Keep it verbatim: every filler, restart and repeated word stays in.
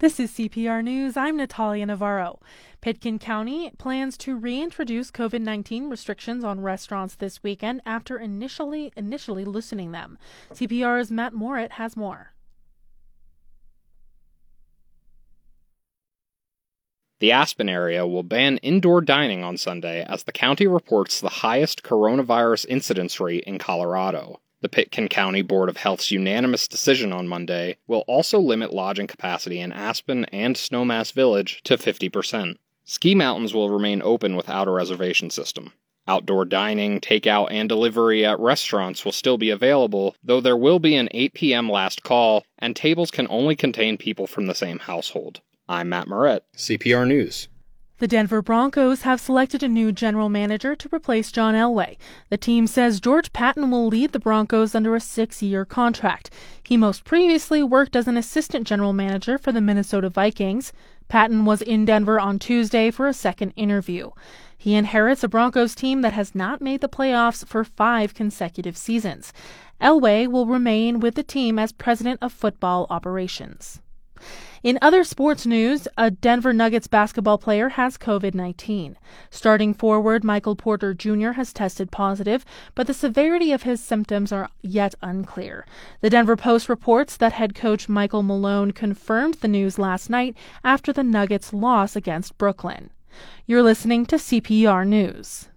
This is C P R News. I'm Natalia Navarro. Pitkin County plans to reintroduce COVID nineteen restrictions on restaurants this weekend after initially initially loosening them. C P R's Matt Morit has more. The Aspen area will ban indoor dining on Sunday as the county reports the highest coronavirus incidence rate in Colorado. The Pitkin County Board of Health's unanimous decision on Monday will also limit lodging capacity in Aspen and Snowmass Village to fifty percent. Ski mountains will remain open without a reservation system. Outdoor dining, takeout, and delivery at restaurants will still be available, though there will be an eight p.m. last call, and tables can only contain people from the same household. I'm Matt Moret, C P R News. The Denver Broncos have selected a new general manager to replace John Elway. The team says George Paton will lead the Broncos under a six-year contract. He most previously worked as an assistant general manager for the Minnesota Vikings. Paton was in Denver on Tuesday for a second interview. He inherits a Broncos team that has not made the playoffs for five consecutive seasons. Elway will remain with the team as president of football operations. In other sports news, a Denver Nuggets basketball player has COVID nineteen. Starting forward Michael Porter Junior has tested positive, but the severity of his symptoms are yet unclear. The Denver Post reports that head coach Michael Malone confirmed the news last night after the Nuggets' loss against Brooklyn. You're listening to C P R News.